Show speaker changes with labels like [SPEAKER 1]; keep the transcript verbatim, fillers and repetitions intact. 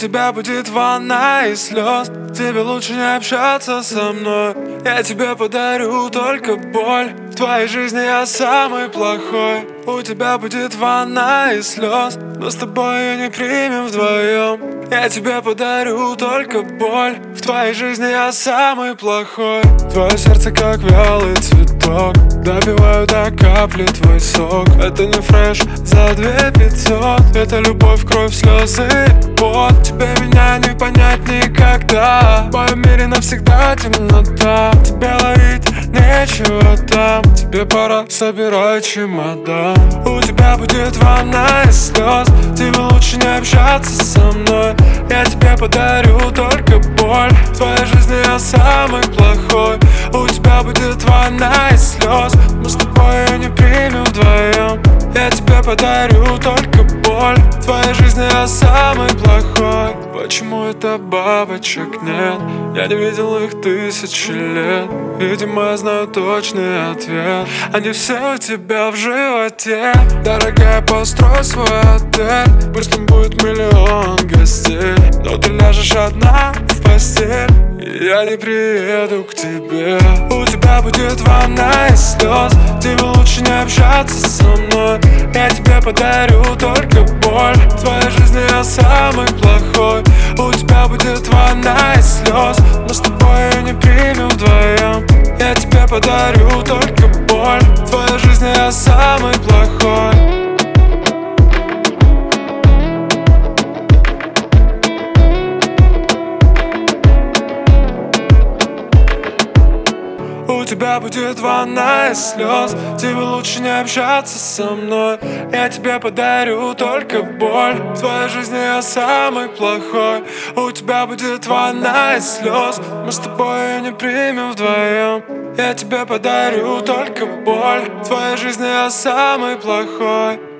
[SPEAKER 1] тебя будет ванна из слез. Тебе лучше не общаться со мной. Я тебе подарю только боль. В твоей жизни я самый плохой. У тебя будет ванна из слез, но с тобой ее не примем вдвоем. Я тебе подарю только боль. В твоей жизни я самый плохой. Твое сердце как вялый цветок, добиваю до капли твой сок. Это не фреш за две пятьсот. Это любовь, кровь, слезы, пот. Тебе меня не понять никогда. В моем мире навсегда темнота. Тебе ловить нечего там. Тебе пора собирать чемодан. У тебя будет ванна из слез. Тебе лучше не общаться со мной. Я тебе подарю только боль. В твоей жизни я самый плохой. У тебя будет ванна из слез. Мы с тобой ее не примем вдвоем. Я тебе подарю только боль. В твоей жизни я самый плохой. Почему это бабочек нет? Я не видел их тысячи лет. Видимо, я знаю точный ответ. Они все у тебя в животе. Дорогая, построй свой отель. Пусть там будет миллион гостей, но ты ляжешь одна в постель, и я не приеду к тебе. У тебя будет ванна из слез. Тебе лучше не общаться со мной. Я тебе подарю только боль. В твоей жизни я самый плохой. У тебя будет ванна из слез. Мы с тобой ее не примем вдвоем. Я тебе подарю только боль. В твоей жизни я самый плохой. У тебя будет ванна из слез. Тебе лучше не общаться со мной. Я тебе подарю только боль. В твоей жизни я самый плохой. У тебя будет ванна из слез. Мы с тобой ее не примем вдвоем. Я тебе подарю только боль. В твоей жизни я самый плохой.